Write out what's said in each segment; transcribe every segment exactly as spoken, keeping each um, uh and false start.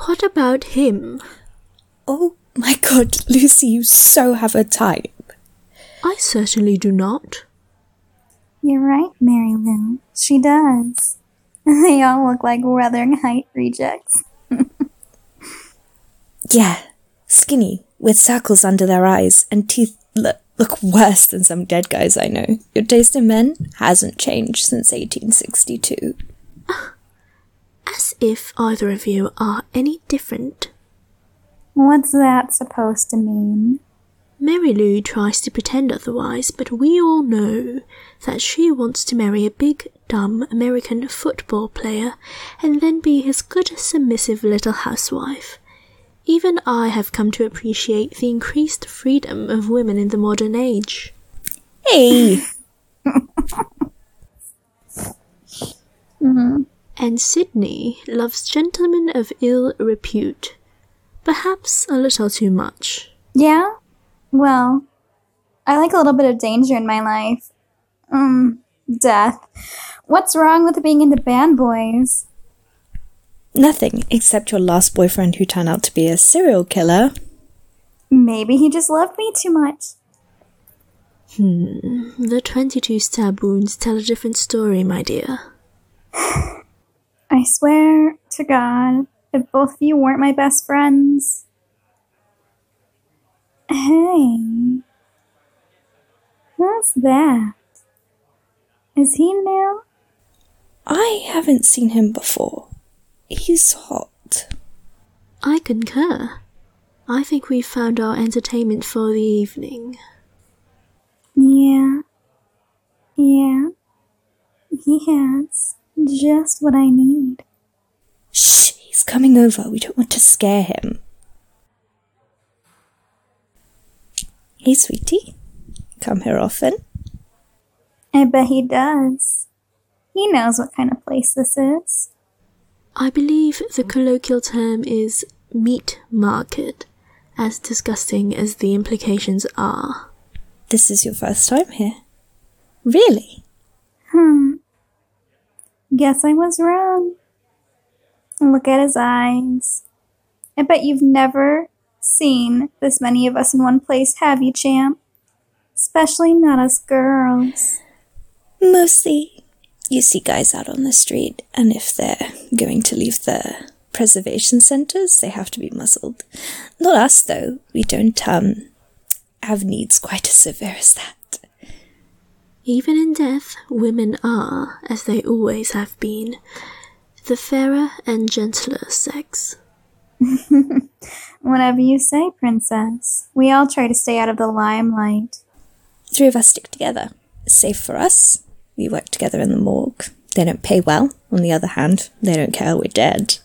What about him? Oh my god, Lucy, you so have a type. I certainly do not. You're right, Mary Lou. She does. They all look like Wuthering Heights rejects. Yeah, skinny, with circles under their eyes, and teeth look, look worse than some dead guys I know. Your taste in men hasn't changed since eighteen sixty-two. As if either of you are any different. What's that supposed to mean? Mary Lou tries to pretend otherwise, but we all know that she wants to marry a big, dumb American football player and then be his good, submissive little housewife. Even I have come to appreciate the increased freedom of women in the modern age. Hey! mm-hmm. And Sydney loves gentlemen of ill repute. Perhaps a little too much. Yeah? Well, I like a little bit of danger in my life. Um, death. What's wrong with being into band boys? Nothing, except your last boyfriend who turned out to be a serial killer. Maybe he just loved me too much. Hmm, the twenty-two stab wounds tell a different story, my dear. I swear to God, if both of you weren't my best friends... Hey... Who's that? Is he new? I haven't seen him before. He's hot. I concur. I think we've found our entertainment for the evening. Yeah. Yeah. He has just what I need. Shh, he's coming over. We don't want to scare him. Hey, sweetie. Come here often? I bet he does. He knows what kind of place this is. I believe the colloquial term is meat market, as disgusting as the implications are. This is your first time here? Really? Hmm. Guess I was wrong. Look at his eyes. I bet you've never seen this many of us in one place, have you, champ? Especially not us girls. Mostly. You see guys out on the street, and if they're going to leave the preservation centres, they have to be muzzled. Not us, though. We don't, um, have needs quite as severe as that. Even in death, women are, as they always have been, the fairer and gentler sex. Whatever you say, princess. We all try to stay out of the limelight. Three of us stick together. It's safe for us. We work together in the morgue. They don't pay well. On the other hand, they don't care we're dead.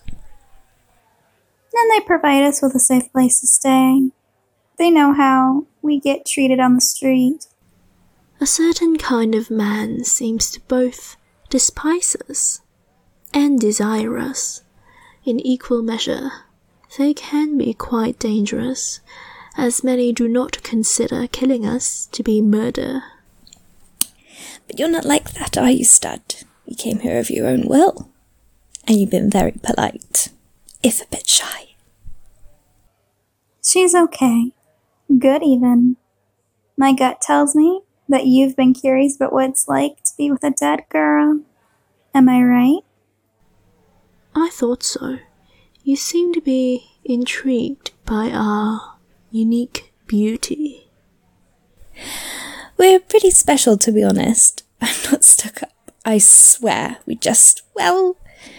And they provide us with a safe place to stay. They know how we get treated on the street. A certain kind of man seems to both despise us and desire us in equal measure. They can be quite dangerous, as many do not consider killing us to be murder. But you're not like that, are you, stud? You came here of your own will. And you've been very polite, if a bit shy. She's okay. Good, even. My gut tells me that you've been curious about what it's like to be with a dead girl. Am I right? I thought so. You seem to be intrigued by our unique beauty. We're pretty special, to be honest. I'm not stuck up. I swear. We just, well,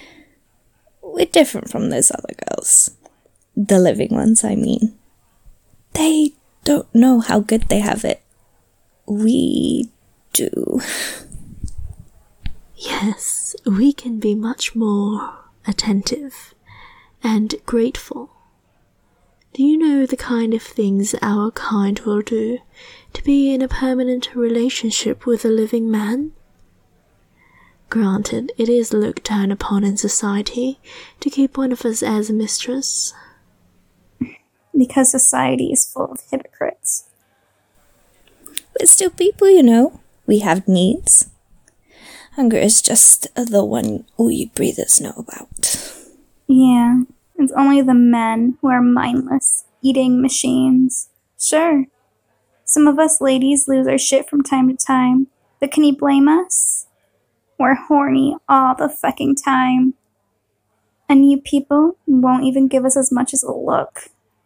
we're different from those other girls. The living ones, I mean. They don't know how good they have it. We do. Yes, we can be much more attentive and grateful. Do you know the kind of things our kind will do to be in a permanent relationship with a living man? Granted, it is looked down upon in society to keep one of us as a mistress. Because society is full of hypocrites. We're still people, you know. We have needs. Hunger is just the one all you breathers know about. Yeah, It's only the men who are mindless, eating machines. Sure, some of us ladies lose our shit from time to time, but can you blame us? We're horny all the fucking time. And you people won't even give us as much as a look.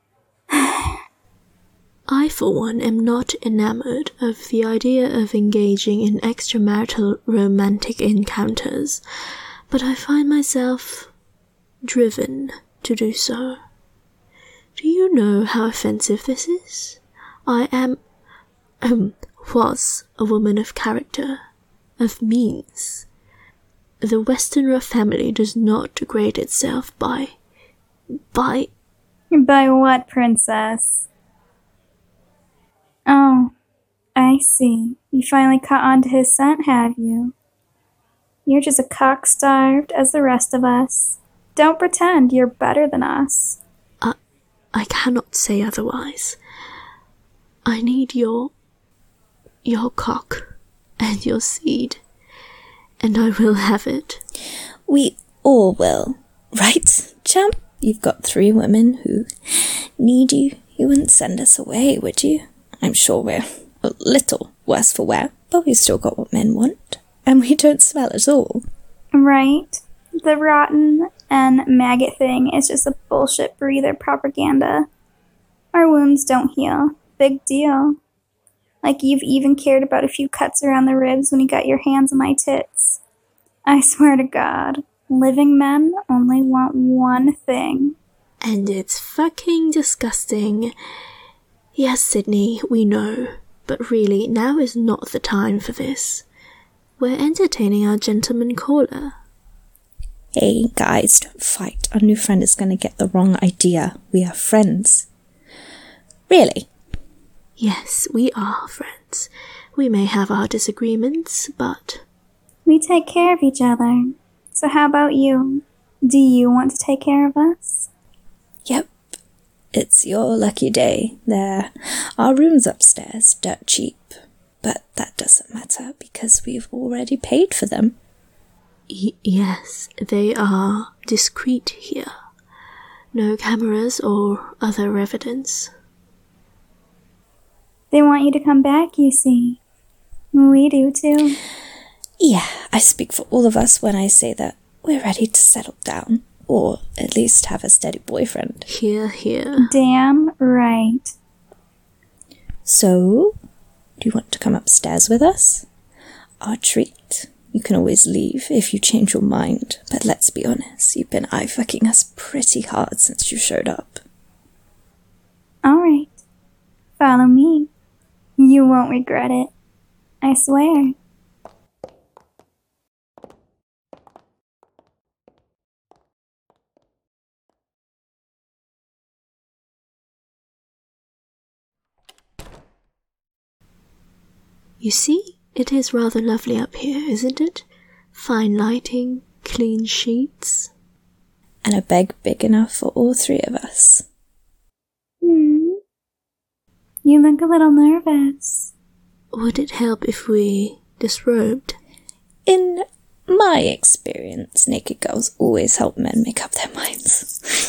I, for one, am not enamored of the idea of engaging in extramarital romantic encounters, but I find myself driven to do so. Do you know how offensive this is? I am, um, was a woman of character, of means. The Westenra family does not degrade itself by, by... By what, princess? Oh, I see. You finally caught on to his scent, have you? You're just a cock-starved as the rest of us. Don't pretend you're better than us. I, I cannot say otherwise. I need your... your cock and your seed, and I will have it. We all will. Right, champ? You've got three women who need you. You wouldn't send us away, would you? I'm sure we're a little worse for wear, but we've still got what men want, and we don't smell at all. Right. The rotten and maggot thing is just a bullshit breather propaganda. Our wounds don't heal. Big deal. Like you've even cared about a few cuts around the ribs when you got your hands on my tits. I swear to God, living men only want one thing. And it's fucking disgusting. Yes, Sydney, we know, but really, now is not the time for this. We're entertaining our gentleman caller. Hey, guys, don't fight. Our new friend is going to get the wrong idea. We are friends. Really? Yes, we are friends. We may have our disagreements, but... We take care of each other. So how about you? Do you want to take care of us? Yep. It's your lucky day. There are rooms upstairs, dirt cheap. But that doesn't matter because we've already paid for them. Y- yes, they are discreet here. No cameras or other evidence. They want you to come back, you see. We do too. Yeah, I speak for all of us when I say that we're ready to settle down. Or at least have a steady boyfriend. Here, here. Damn right. So, do you want to come upstairs with us? Our treat. You can always leave if you change your mind. But let's be honest, you've been eye-fucking us pretty hard since you showed up. Alright. Follow me. You won't regret it. I swear. You see, it is rather lovely up here, isn't it? Fine lighting, clean sheets. And a bed big enough for all three of us. Hmm. You look a little nervous. Would it help if we disrobed? In my experience, naked girls always help men make up their minds.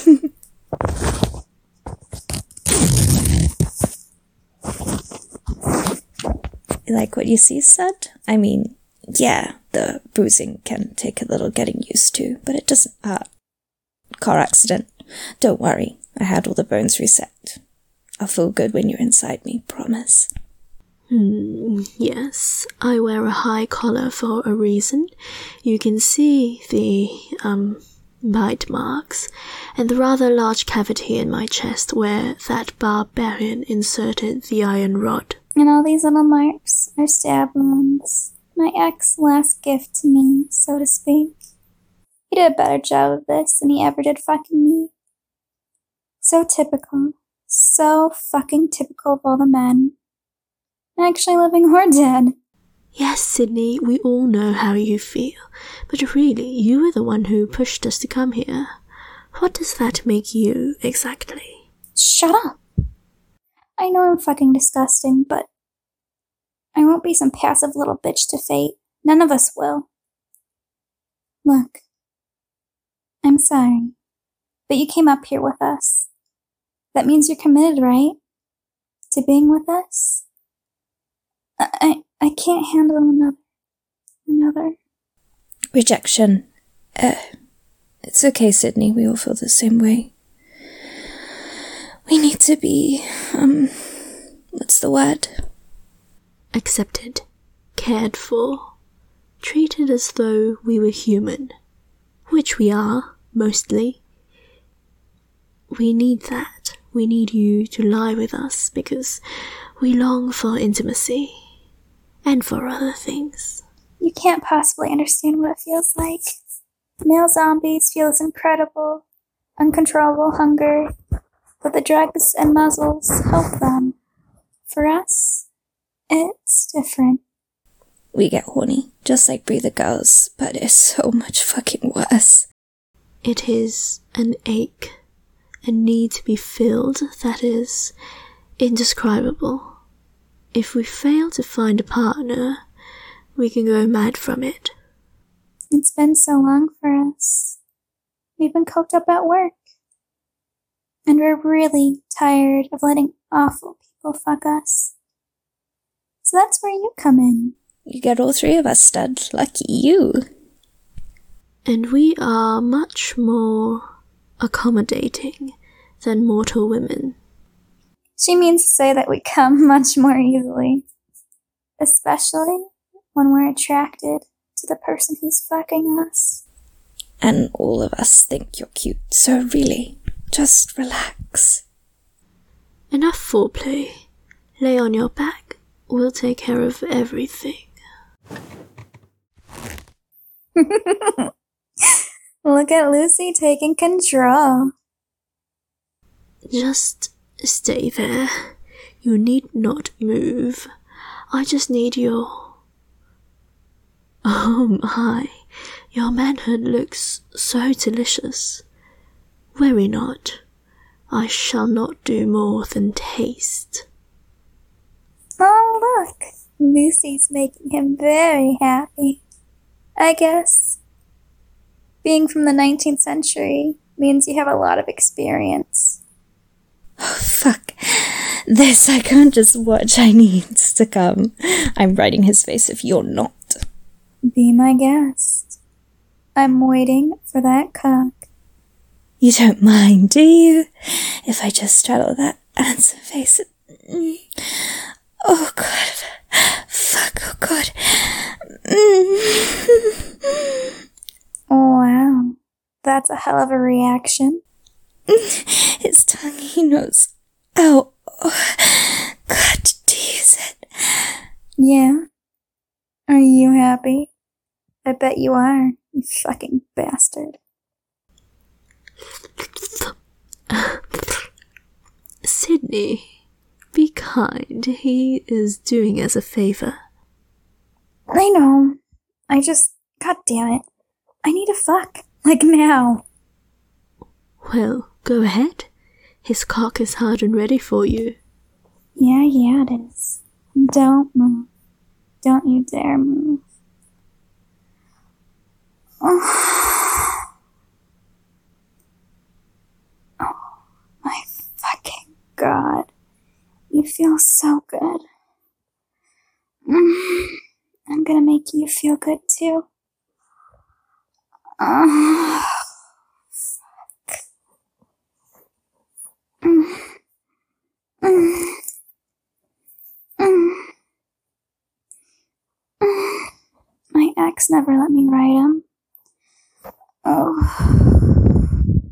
You like what you see, stud? I mean, yeah, the bruising can take a little getting used to, but it doesn't hurt. Car accident. Don't worry, I had all the bones reset. I'll feel good when you're inside me, promise. Hmm, yes. I wear a high collar for a reason. You can see the, um, bite marks, and the rather large cavity in my chest where that barbarian inserted the iron rod. And all these little marks are stab wounds. My ex's last gift to me, so to speak. He did a better job of this than he ever did fucking me. So typical. So fucking typical of all the men. Actually living or dead. Yes, Sydney, we all know how you feel. But really, you were the one who pushed us to come here. What does that make you, exactly? Shut up! I know I'm fucking disgusting, but I won't be some passive little bitch to fate. None of us will. Look, I'm sorry. But you came up here with us. That means you're committed, right? To being with us? I, I, I can't handle another. Another. Rejection. Uh, it's okay, Sydney. We all feel the same way. We need to be, um, what's the word? Accepted, cared for, treated as though we were human, which we are, mostly. We need that. We need you to lie with us because we long for intimacy and for other things. You can't possibly understand what it feels like. Male zombies feel this incredible, uncontrollable hunger, but the drugs and muzzles help them. For us, it's different. We get horny, just like Breather Girls, but it's so much fucking worse. It is an ache, a need to be filled that is indescribable. If we fail to find a partner, we can go mad from it. It's been so long for us. We've been coked up at work. And we're really tired of letting awful people fuck us. So that's where you come in. You get all three of us, stud. Lucky you. And we are much more accommodating than mortal women. She means to say that we come much more easily. Especially when we're attracted to the person who's fucking us. And all of us think you're cute, so really, just relax. Enough foreplay. Lay on your back. We'll take care of everything. Look at Lucy taking control. Just stay there. You need not move. I just need your... Oh my, your manhood looks so delicious. Worry not. I shall not do more than taste. Oh, look. Lucy's making him very happy. I guess being from the nineteenth century means you have a lot of experience. Oh, fuck. This I can't just watch. I need to come. I'm writing his face if you're not. Be my guest. I'm waiting for that cock. You don't mind, do you? If I just straddle that handsome face. Mm. Oh, God. Fuck, oh, God. Mm. Wow. That's a hell of a reaction. His tongue, he knows. Oh, oh. God, to use it. Yeah? Are you happy? I bet you are, you fucking bastard. Sydney, be kind. He is doing us a favor. I know. I just... God damn it. I need a fuck. Like now. Well, go ahead. His cock is hard and ready for you. Yeah, yeah, it is. Don't move. Don't you dare move. Oh, oh my fucking God. You feel so good. Mm, I'm gonna make you feel good too. Oh, fuck. Mm, mm, mm. My ex never let me write him. Oh.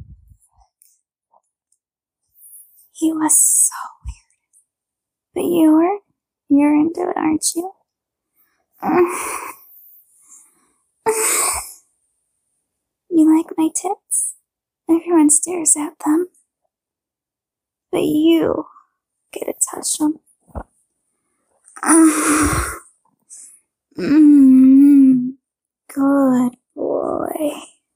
He was so weird. But you were? You're into it, aren't you? You like my tits? Everyone stares at them. But you get to touch them. Mm, good boy.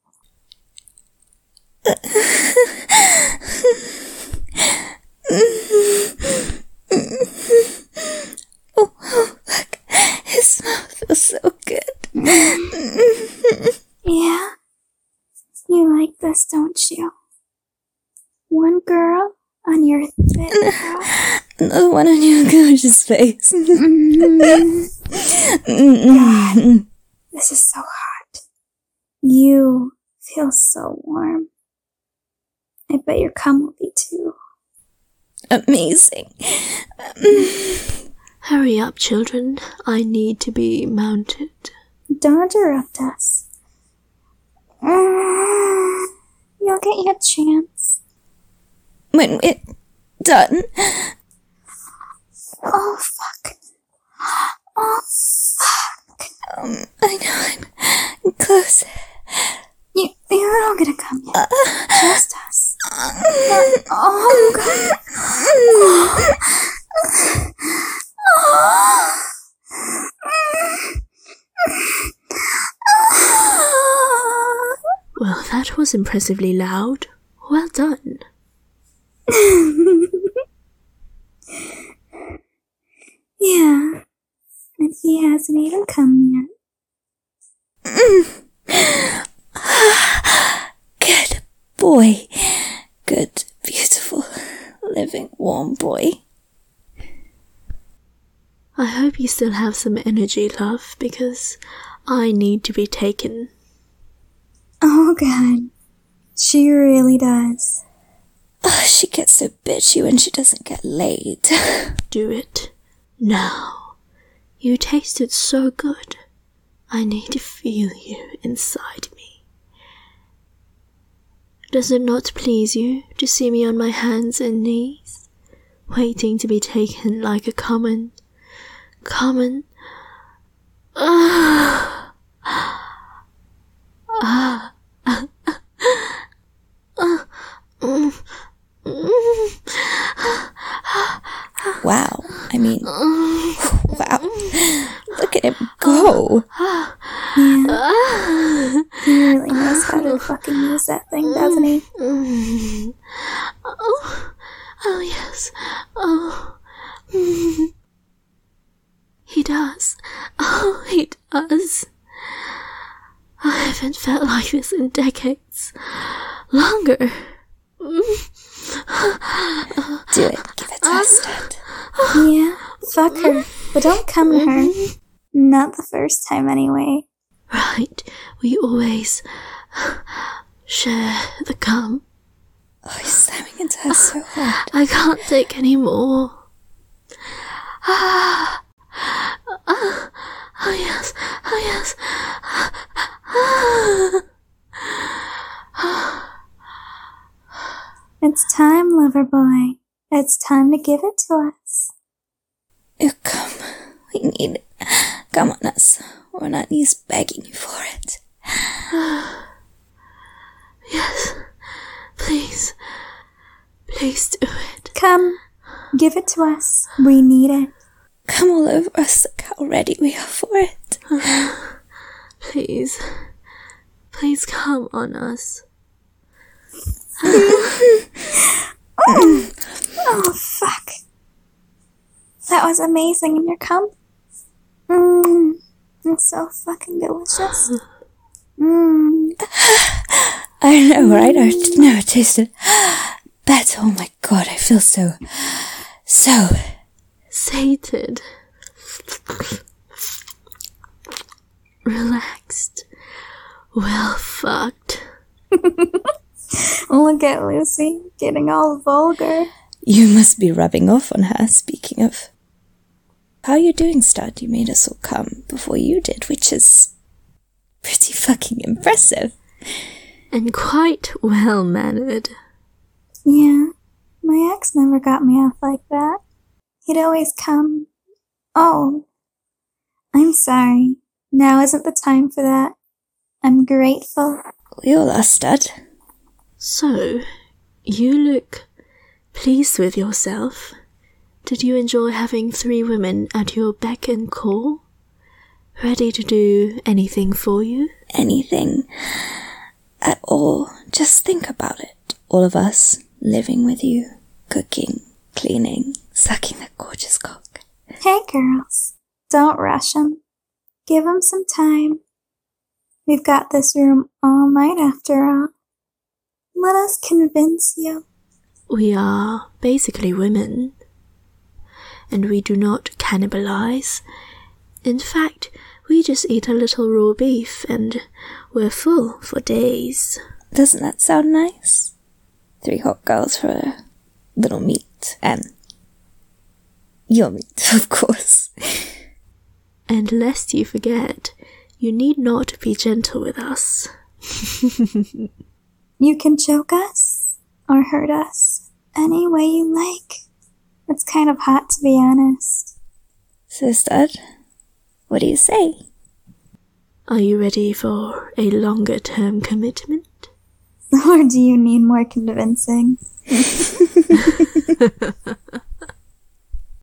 Oh, look, his mouth feels so good. Yeah? You like this, don't you? One girl on your thick girl. Another one on your gorgeous face. God, this is so hot. You feel so warm. I bet your cum will be too. Amazing. Hurry up, children. I need to be mounted. Don't interrupt us. You'll get your chance. When we're done. Oh, fuck. Oh, fuck. Um, I know I'm, I'm close. You, you're all gonna come yet. Uh, Just us. Uh, oh, God. Well, that was impressively loud. Well done. Yeah. And he hasn't even come yet. Good boy. Good, beautiful, living, warm boy. I hope you still have some energy, love, because I need to be taken. Oh, God. She really does. Oh, she gets so bitchy when she doesn't get laid. Do it. Now. You tasted so good. I need to feel you inside me. Does it not please you to see me on my hands and knees, waiting to be taken like a common, common... Ah... Ah... Wow, I mean, wow, look at him go. Yeah. He really knows how to fucking use that thing, doesn't he? Oh, oh yes, oh. He does, oh, he does. I haven't felt like this in decades. Longer. Do it. Give it to us, Dad. Yeah, fuck her. But don't come to her. Not the first time, anyway. Right. We always share the cum. Oh, he's slamming into her so hard. I can't take any more. Ah. Ah. Oh, yes. Oh, yes. Ah. It's time, lover boy. It's time to give it to us. You come. We need it. Come on us. We're on our knees begging you for it. Yes. Please. Please do it. Come. Give it to us. We need it. Come all over us. Look how ready we are for it. Please. Please come on us. Oh. Oh, fuck. That was amazing in your cum. Mmm. It's so fucking delicious. Mmm. I know, right? I didn't know it tasted better. Oh my god, I feel so, so sated. Relaxed. Well fucked. Look at Lucy, getting all vulgar. You must be rubbing off on her, speaking of. How are you doing, stud? You made us all come before you did, which is pretty fucking impressive. And quite well-mannered. Yeah, my ex never got me off like that. He'd always come. Oh, I'm sorry. Now isn't the time for that. I'm grateful. We all are, stud. So, you look pleased with yourself. Did you enjoy having three women at your beck and call? Ready to do anything for you? Anything at all. Just think about it. All of us living with you, cooking, cleaning, sucking that gorgeous cock. Hey girls, don't rush him. Give him some time. We've got this room all night after all. Let us convince you. We are basically women, and we do not cannibalize. In fact, we just eat a little raw beef and we're full for days. Doesn't that sound nice? Three hot girls for a little meat, and your meat, of course. And lest you forget, you need not be gentle with us. You can choke us or hurt us any way you like. It's kind of hot, to be honest. So, stud, what do you say? Are you ready for a longer term commitment? Or do you need more convincing?